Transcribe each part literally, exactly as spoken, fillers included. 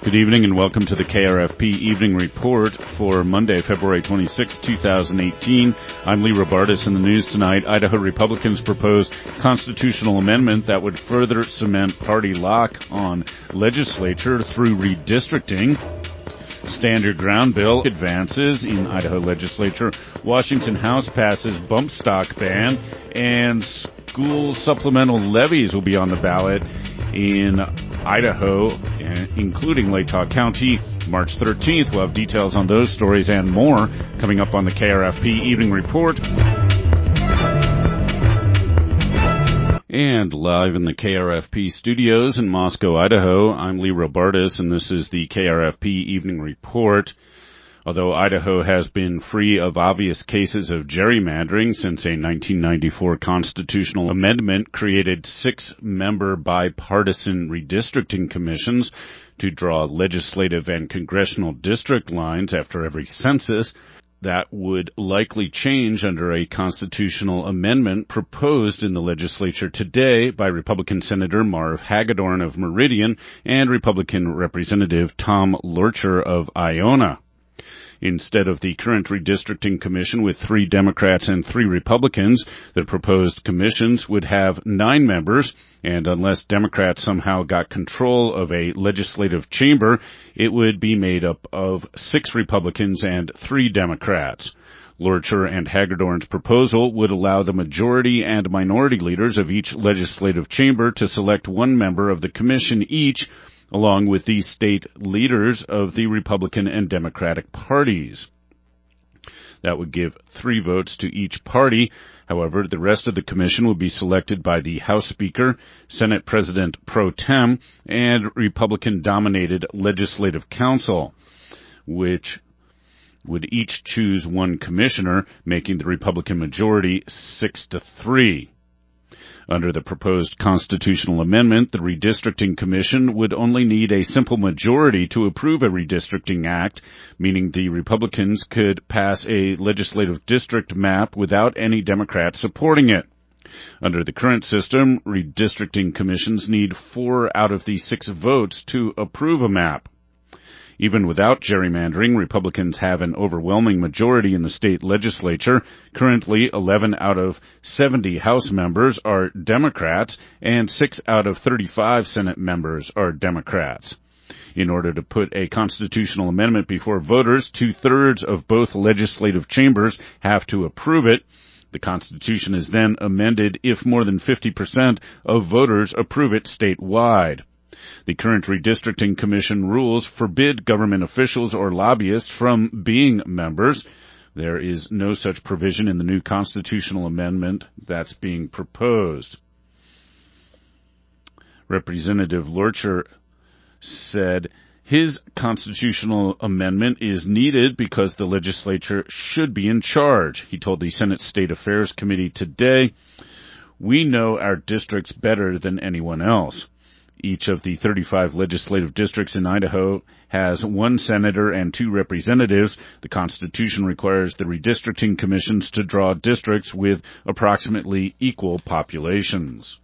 Good evening and welcome to the K R F P Evening Report for Monday, February twenty-sixth, twenty eighteen. I'm Lee Robartis. In the news tonight, Idaho Republicans propose constitutional amendment that would further cement party lock on legislature through redistricting. Stand Your Ground bill advances in Idaho legislature. Washington House passes bump stock ban, and school supplemental levies will be on the ballot in Idaho, including Latah County, March thirteenth. We'll have details on those stories and more coming up on the K R F P Evening Report. And live in the K R F P studios in Moscow, Idaho, I'm Lee Robartis, and this is the K R F P Evening Report. Although Idaho has been free of obvious cases of gerrymandering since a nineteen ninety-four constitutional amendment created six-member bipartisan redistricting commissions to draw legislative and congressional district lines after every census, that would likely change under a constitutional amendment proposed in the legislature today by Republican Senator Marv Hagedorn of Meridian and Republican Representative Tom Lorcher of Iona. Instead of the current redistricting commission with three Democrats and three Republicans, the proposed commissions would have nine members, and unless Democrats somehow got control of a legislative chamber, it would be made up of six Republicans and three Democrats. Lorcher and Hagedorn's proposal would allow the majority and minority leaders of each legislative chamber to select one member of the commission each, along with the state leaders of the Republican and Democratic parties. That would give three votes to each party. However, the rest of the commission would be selected by the House Speaker, Senate President Pro Tem, and Republican-dominated Legislative Council, which would each choose one commissioner, making the Republican majority six to three. Under the proposed constitutional amendment, the Redistricting Commission would only need a simple majority to approve a redistricting act, meaning the Republicans could pass a legislative district map without any Democrats supporting it. Under the current system, redistricting commissions need four out of the six votes to approve a map. Even without gerrymandering, Republicans have an overwhelming majority in the state legislature. Currently, eleven out of seventy House members are Democrats, and six out of thirty-five Senate members are Democrats. In order to put a constitutional amendment before voters, two-thirds of both legislative chambers have to approve it. The Constitution is then amended if more than fifty percent of voters approve it statewide. The current Redistricting Commission rules forbid government officials or lobbyists from being members. There is no such provision in the new constitutional amendment that's being proposed. Representative Lorcher said his constitutional amendment is needed because the legislature should be in charge. He told the Senate State Affairs Committee today, "We know our districts better than anyone else. Each of the thirty-five legislative districts in Idaho has one senator and two representatives. The Constitution requires the redistricting commissions to draw districts with approximately equal populations."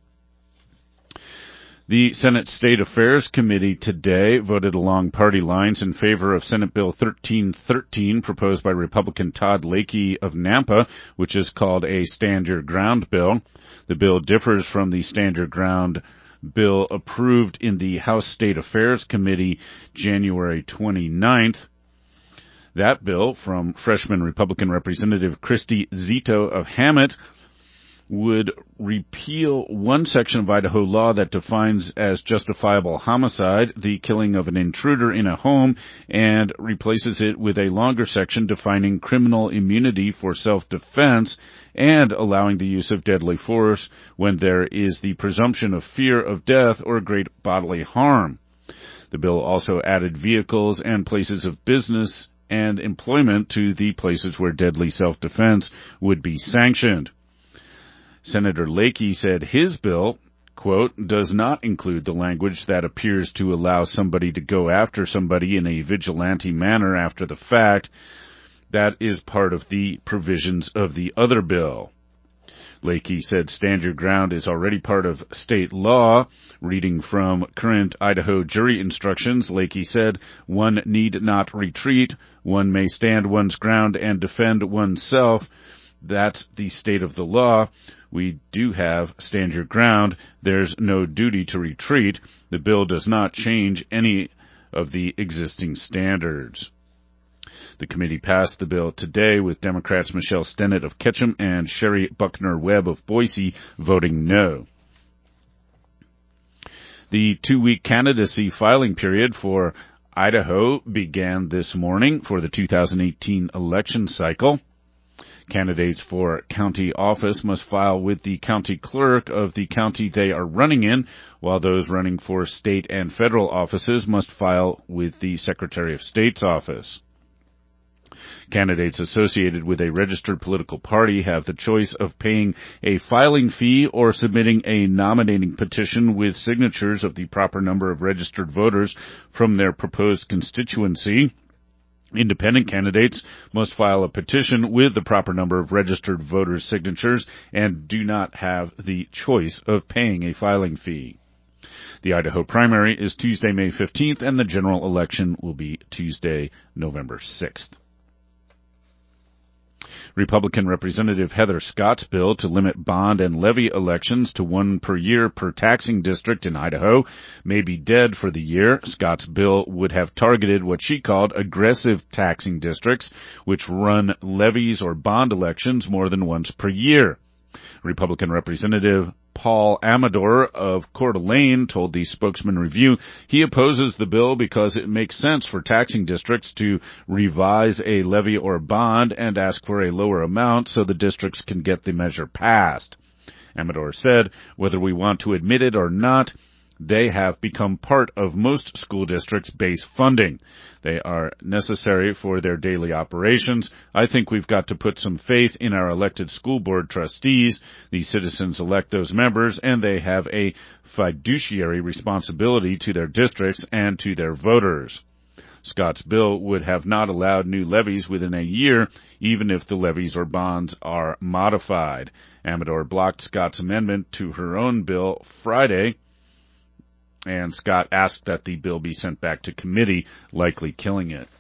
The Senate State Affairs Committee today voted along party lines in favor of Senate Bill thirteen thirteen, proposed by Republican Todd Lakey of Nampa, which is called a Stand Your Ground bill. The bill differs from the Stand Your Ground bill approved in the House State Affairs Committee January twenty-ninth. That bill, from freshman Republican Representative Christy Zito of Hammett, would repeal one section of Idaho law that defines as justifiable homicide the killing of an intruder in a home, and replaces it with a longer section defining criminal immunity for self-defense and allowing the use of deadly force when there is the presumption of fear of death or great bodily harm. The bill also added vehicles and places of business and employment to the places where deadly self-defense would be sanctioned. Senator Lakey said his bill, quote, does not include the language that appears to allow somebody to go after somebody in a vigilante manner after the fact. That is part of the provisions of the other bill. Lakey said Stand Your Ground is already part of state law. Reading from current Idaho jury instructions, Lakey said, one need not retreat. One may stand one's ground and defend oneself. That's the state of the law. We do have Stand Your Ground. There's no duty to retreat. The bill does not change any of the existing standards. The committee passed the bill today with Democrats Michelle Stennett of Ketchum and Sherry Buckner-Webb of Boise voting no. The two-week candidacy filing period for Idaho began this morning for the two thousand eighteen election cycle. Candidates for county office must file with the county clerk of the county they are running in, while those running for state and federal offices must file with the Secretary of State's office. Candidates associated with a registered political party have the choice of paying a filing fee or submitting a nominating petition with signatures of the proper number of registered voters from their proposed constituency. Independent candidates must file a petition with the proper number of registered voters' signatures and do not have the choice of paying a filing fee. The Idaho primary is Tuesday, May fifteenth, and the general election will be Tuesday, November sixth. Republican Representative Heather Scott's bill to limit bond and levy elections to one per year per taxing district in Idaho may be dead for the year. Scott's bill would have targeted what she called aggressive taxing districts, which run levies or bond elections more than once per year. Republican Representative Paul Amador of Coeur d'Alene told the Spokesman Review he opposes the bill because it makes sense for taxing districts to revise a levy or bond and ask for a lower amount so the districts can get the measure passed. Amador said, whether we want to admit it or not, they have become part of most school districts' base funding. They are necessary for their daily operations. I think we've got to put some faith in our elected school board trustees. The citizens elect those members, and they have a fiduciary responsibility to their districts and to their voters. Scott's bill would have not allowed new levies within a year, even if the levies or bonds are modified. Amador blocked Scott's amendment to her own bill Friday, and Scott asked that the bill be sent back to committee, likely killing it.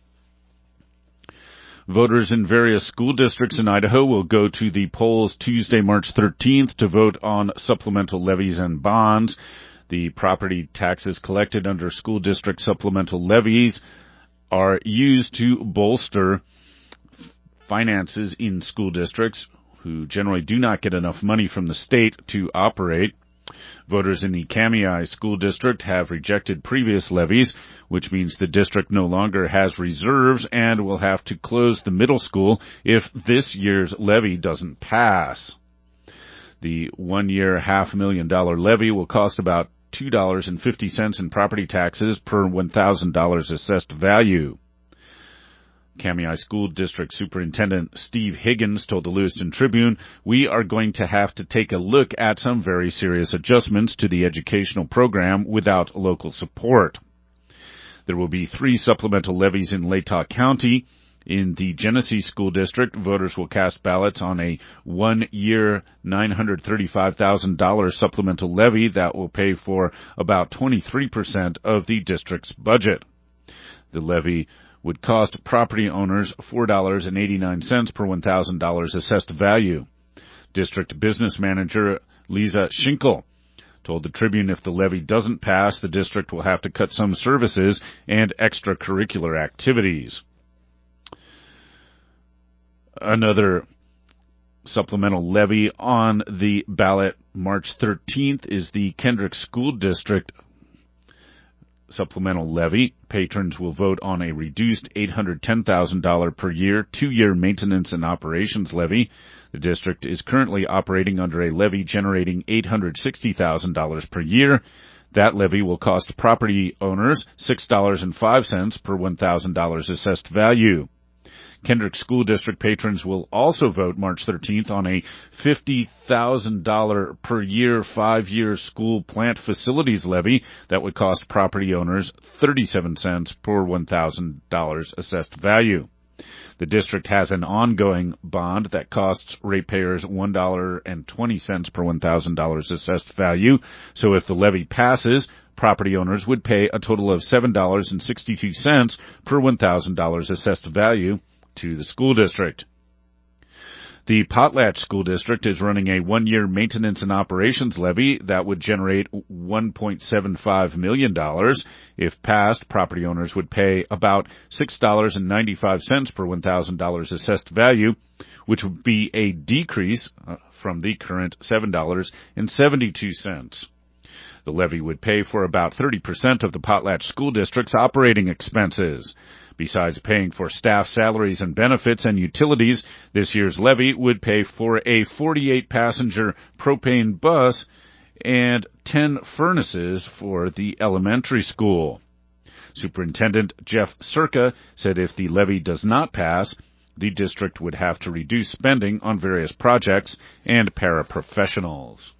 Voters in various school districts in Idaho will go to the polls Tuesday, March thirteenth to vote on supplemental levies and bonds. The property taxes collected under school district supplemental levies are used to bolster finances in school districts who generally do not get enough money from the state to operate. Voters in the Kamiah School District have rejected previous levies, which means the district no longer has reserves and will have to close the middle school if this year's levy doesn't pass. The one-year half million dollar levy will cost about two dollars and fifty cents in property taxes per one thousand dollars assessed value. Kamiah School District Superintendent Steve Higgins told the Lewiston Tribune, we are going to have to take a look at some very serious adjustments to the educational program without local support. There will be three supplemental levies in Latah County. In the Genesee School District, voters will cast ballots on a one-year nine hundred thirty-five thousand dollars supplemental levy that will pay for about twenty-three percent of the district's budget. The levy would cost property owners four dollars and eighty-nine cents per one thousand dollars assessed value. District Business Manager Lisa Schinkel told the Tribune if the levy doesn't pass, the district will have to cut some services and extracurricular activities. Another supplemental levy on the ballot March thirteenth is the Kendrick School District supplemental levy. Patrons will vote on a reduced eight hundred ten thousand dollars per year, two-year maintenance and operations levy. The district is currently operating under a levy generating eight hundred sixty thousand dollars per year. That levy will cost property owners six dollars and five cents per one thousand dollars assessed value. Kendrick School District patrons will also vote March thirteenth on a fifty thousand dollars per year, five-year school plant facilities levy that would cost property owners thirty-seven cents per one thousand dollars assessed value. The district has an ongoing bond that costs ratepayers one dollar and twenty cents per one thousand dollars assessed value. So if the levy passes, property owners would pay a total of seven dollars and sixty-two cents per one thousand dollars assessed value to the school district. The Potlatch School District is running a one-year maintenance and operations levy that would generate one point seven five million dollars. If passed, property owners would pay about six dollars and ninety-five cents per one thousand dollars assessed value, which would be a decrease from the current seven dollars and seventy-two cents. The levy would pay for about thirty percent of the Potlatch School District's operating expenses. Besides paying for staff salaries and benefits and utilities, this year's levy would pay for a forty-eight passenger propane bus and ten furnaces for the elementary school. Superintendent Jeff Circa said if the levy does not pass, the district would have to reduce spending on various projects and paraprofessionals.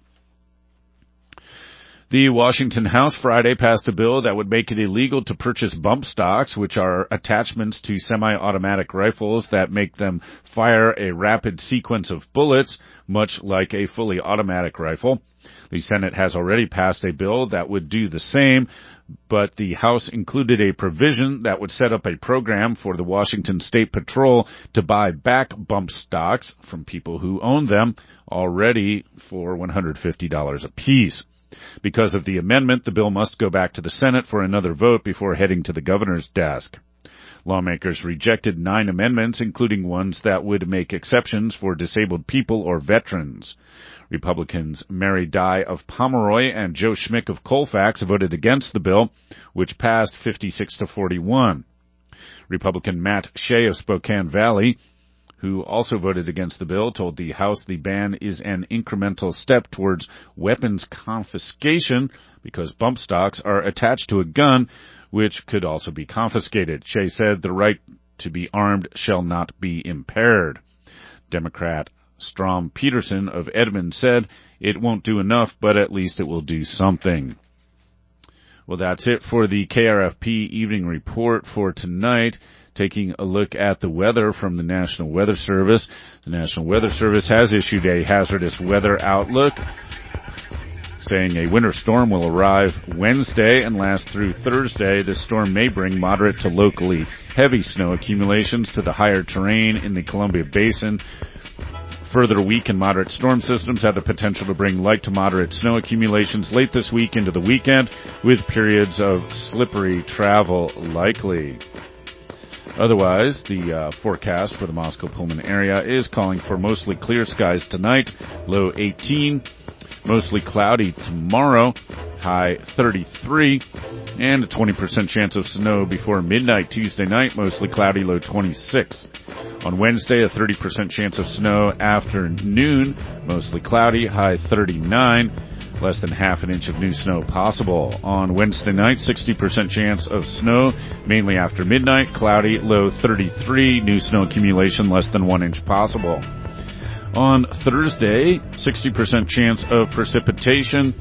The Washington House Friday passed a bill that would make it illegal to purchase bump stocks, which are attachments to semi-automatic rifles that make them fire a rapid sequence of bullets, much like a fully automatic rifle. The Senate has already passed a bill that would do the same, but the House included a provision that would set up a program for the Washington State Patrol to buy back bump stocks from people who own them already for one hundred fifty dollars apiece. Because of the amendment, the bill must go back to the Senate for another vote before heading to the governor's desk. Lawmakers rejected nine amendments, including ones that would make exceptions for disabled people or veterans. Republicans Mary Dye of Pomeroy and Joe Schmick of Colfax voted against the bill, which passed fifty-six to forty-one. Republican Matt Shea of Spokane Valley, who also voted against the bill, told the House the ban is an incremental step towards weapons confiscation because bump stocks are attached to a gun, which could also be confiscated. Shea said the right to be armed shall not be impaired. Democrat Strom Peterson of Edmond said it won't do enough, but at least it will do something. Well, that's it for the K R F P Evening Report for tonight. Taking a look at the weather from the National Weather Service. The National Weather Service has issued a hazardous weather outlook, saying a winter storm will arrive Wednesday and last through Thursday. This storm may bring moderate to locally heavy snow accumulations to the higher terrain in the Columbia Basin. Further weak and moderate storm systems have the potential to bring light to moderate snow accumulations late this week into the weekend, with periods of slippery travel likely. Otherwise, the uh, forecast for the Moscow-Pullman area is calling for mostly clear skies tonight, low eighteen, mostly cloudy tomorrow, high thirty-three, and a twenty percent chance of snow before midnight Tuesday night, mostly cloudy, low twenty-six. On Wednesday, a thirty percent chance of snow afternoon, mostly cloudy, high thirty-nine. Less than half an inch of new snow possible. On Wednesday night, sixty percent chance of snow, mainly after midnight, cloudy, low thirty-three, new snow accumulation less than one inch possible. On Thursday, sixty percent chance of precipitation,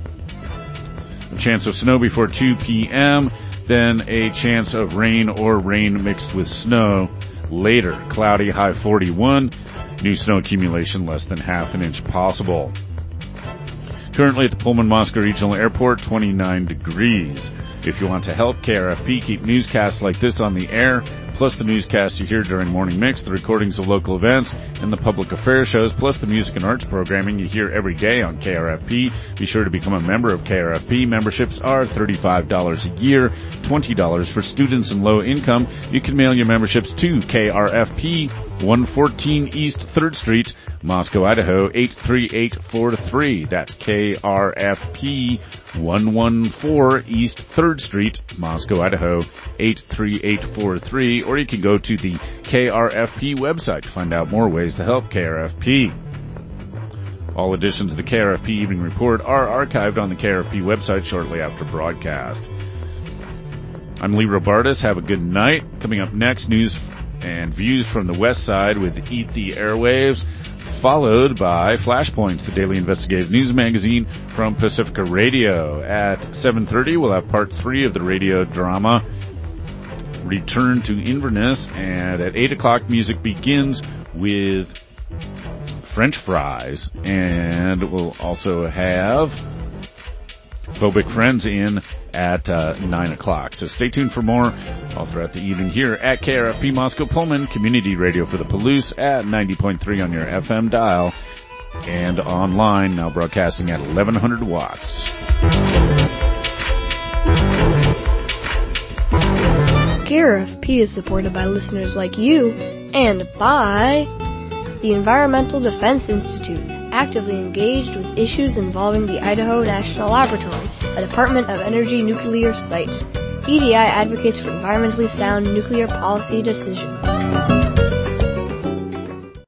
a chance of snow before two p.m., then a chance of rain or rain mixed with snow later. Cloudy, high forty-one, new snow accumulation less than half an inch possible. Currently at the Pullman-Moscow Regional Airport, twenty-nine degrees. If you want to help K R F P keep newscasts like this on the air, plus the newscasts you hear during Morning Mix, the recordings of local events, and the public affairs shows, plus the music and arts programming you hear every day on K R F P, be sure to become a member of K R F P. Memberships are thirty-five dollars a year, twenty dollars for students and low income. You can mail your memberships to K R F P, one fourteen East third Street, Moscow, Idaho, eight three eight four three. That's K R F P, one fourteen East third Street, Moscow, Idaho, eight three eight four three. Or you can go to the K R F P website to find out more ways to help K R F P. All editions of the K R F P Evening Report are archived on the K R F P website shortly after broadcast. I'm Lee Robartis. Have a good night. Coming up next, news and views from the West Side with Eat the Airwaves, followed by Flashpoints, the daily investigative news magazine from Pacifica Radio. At seven thirty, we'll have part three of the radio drama return to Inverness, and at eight o'clock music begins with French Fries, and we'll also have Phobic Friends in at uh, nine o'clock. So stay tuned for more all throughout the evening here at K R F P Moscow Pullman, community radio for the Palouse at ninety point three on your F M dial, and online, now broadcasting at eleven hundred watts. K R F P is supported by listeners like you and by the Environmental Defense Institute, actively engaged with issues involving the Idaho National Laboratory, a Department of Energy nuclear site. E D I advocates for environmentally sound nuclear policy decisions.